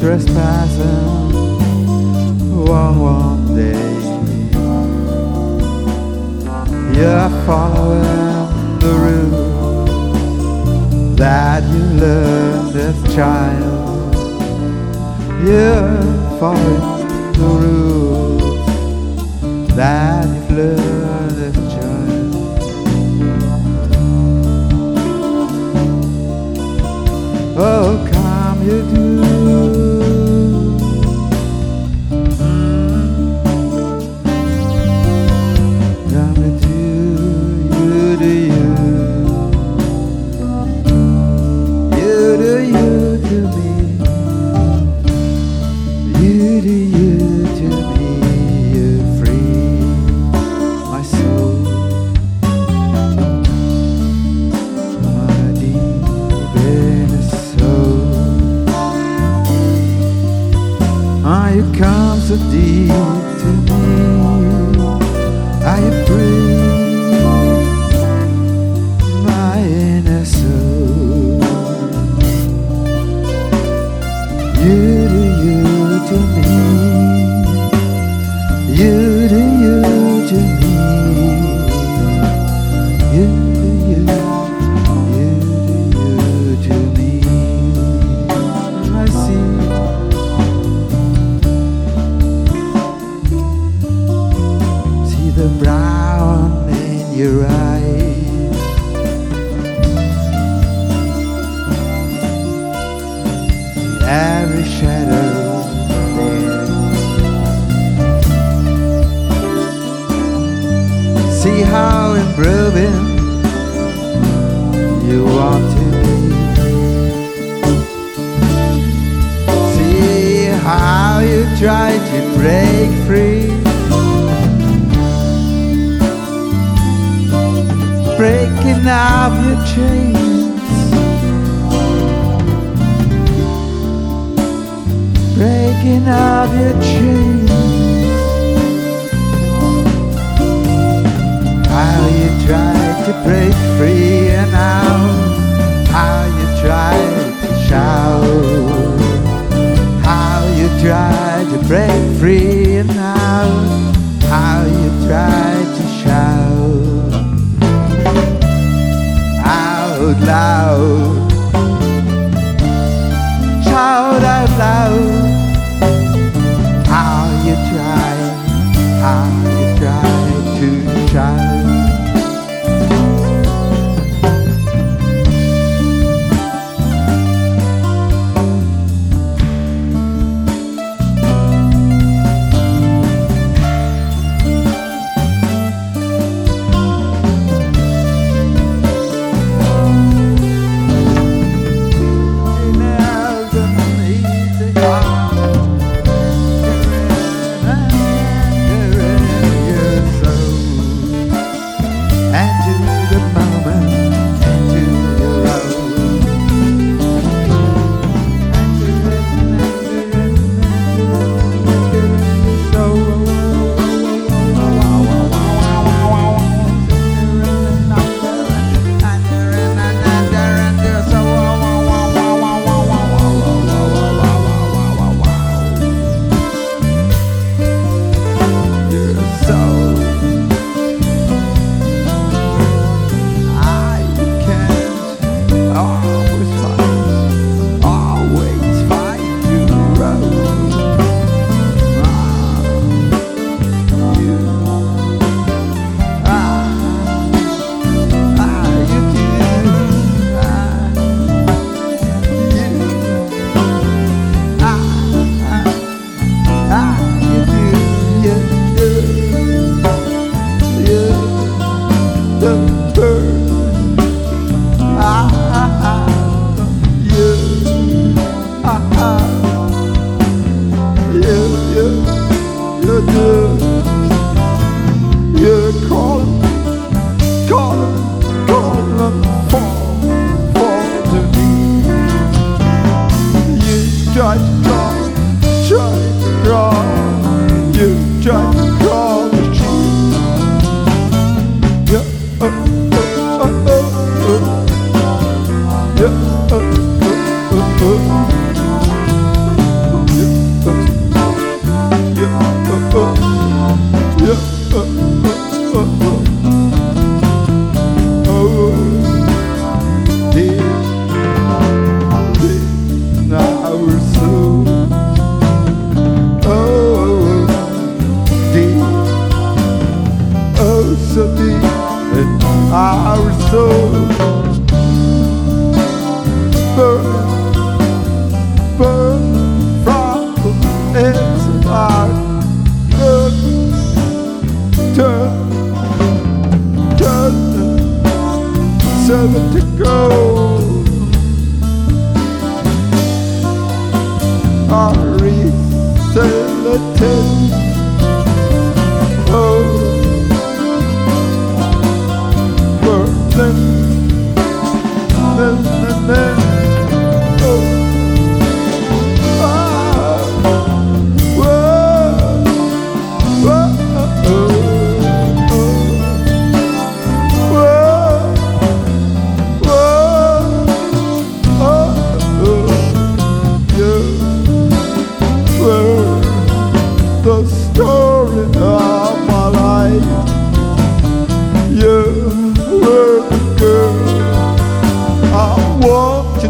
trespassing one day. You're following the rules that you learned as a child. You're following the rules that you've learned as a child. Oh, come you do. Come you do, you do you. You do you to me. You do you to me. You free my soul. My deep inner soul. You come so deep to me. Are you free? My inner soul. You do you to me. You do you to me. You do you. You do you to me. I see. The brown in your eyes, every shadow there. See how improving you want to be. See how you try to break free. Breaking out your chains, breaking out your chains. How you try to break free and out, how you try to shout, how you try to break free and out, how you try to shout. Out loud, shout out loud. How you try to shout.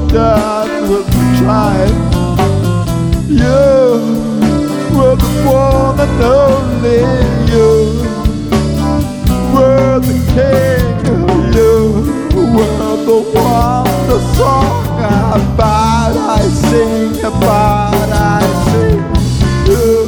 done with the tribe. You were the one and only. You were the king. You were the one, the song about I sing, about I sing. You,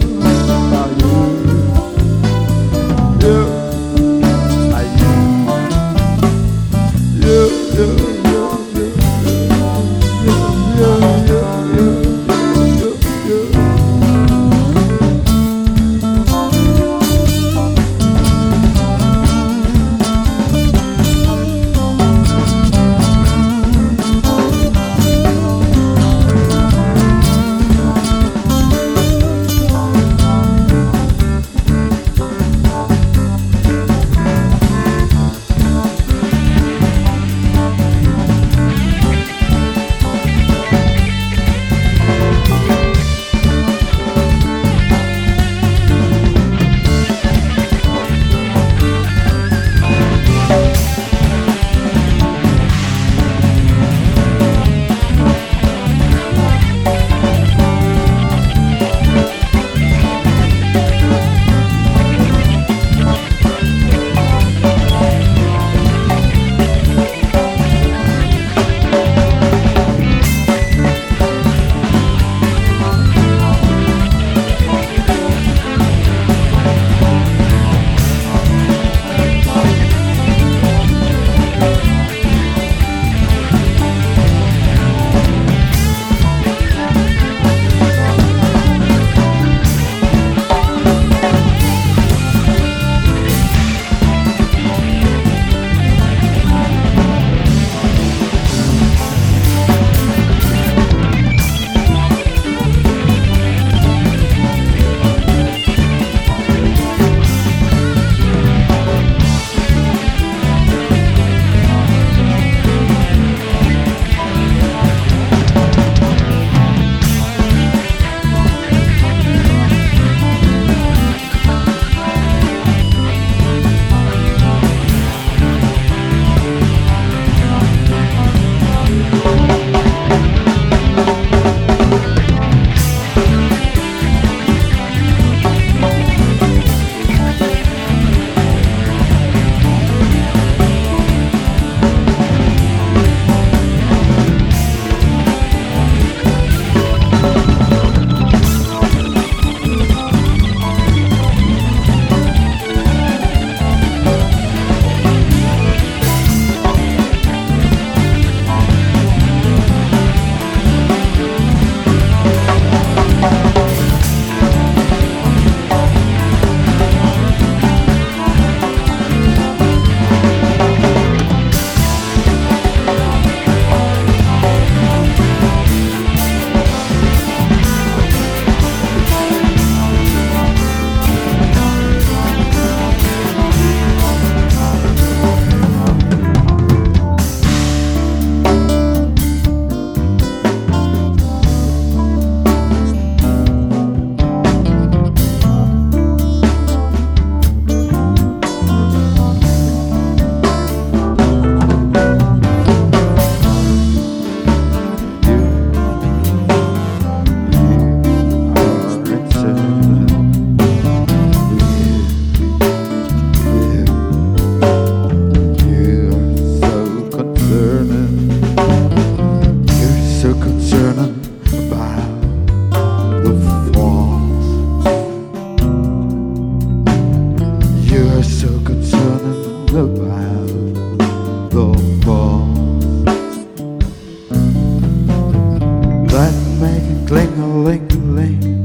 cling-a-ling-a-ling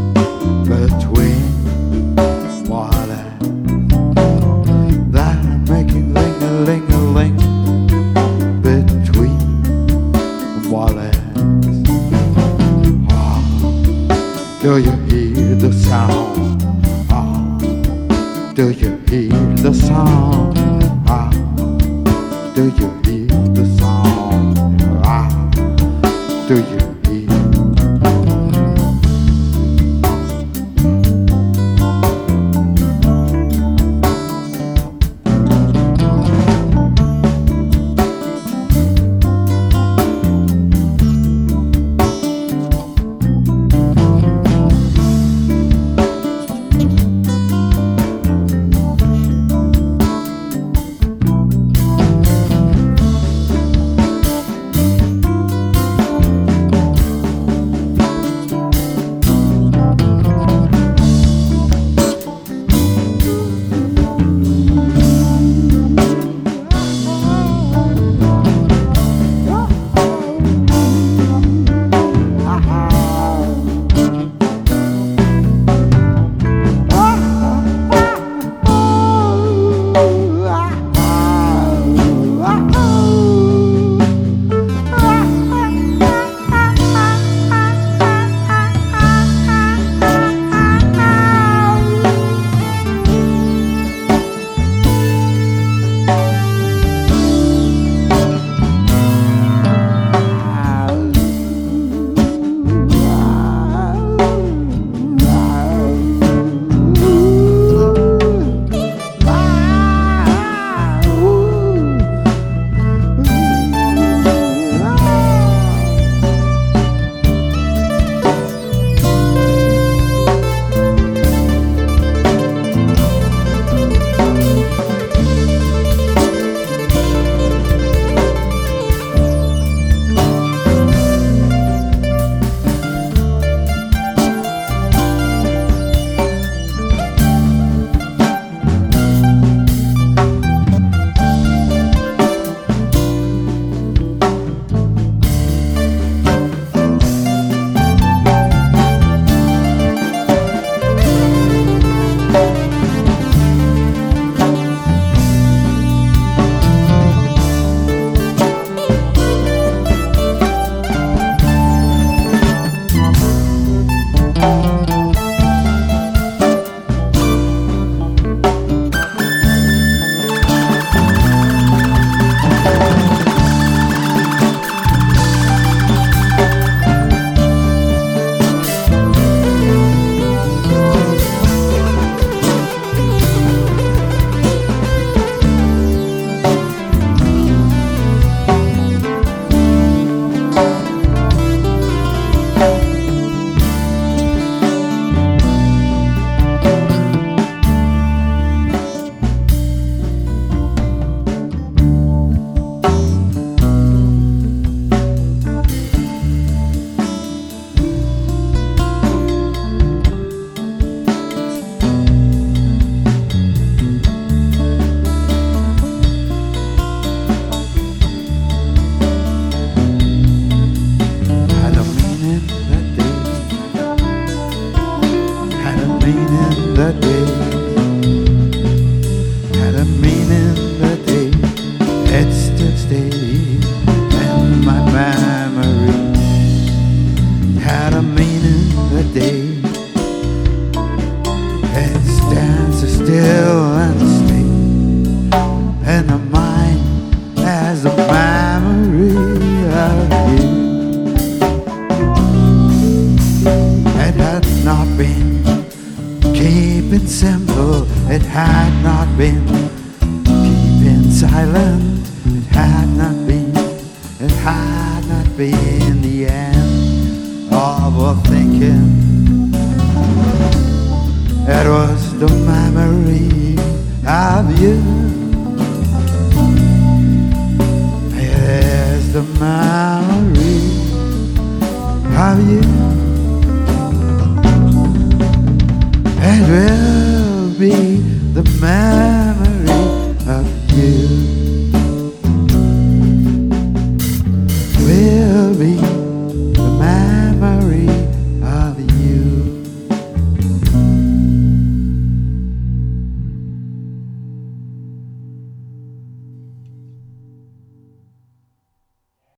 between water that are making ling-a-ling-a-ling between wallets. Oh, do you hear the sound? Oh, do you hear the sound? Oh, do you hear the sound? Ah, do you hear? the day, had a meaning the day it still stays in my memory. Had a meaning the day it stands still and stays in the mind as a memory of you. It had not been keeping simple, it had not been keeping silent, it had not been the end of our thinking. It was the memory of you. It is the memory of you.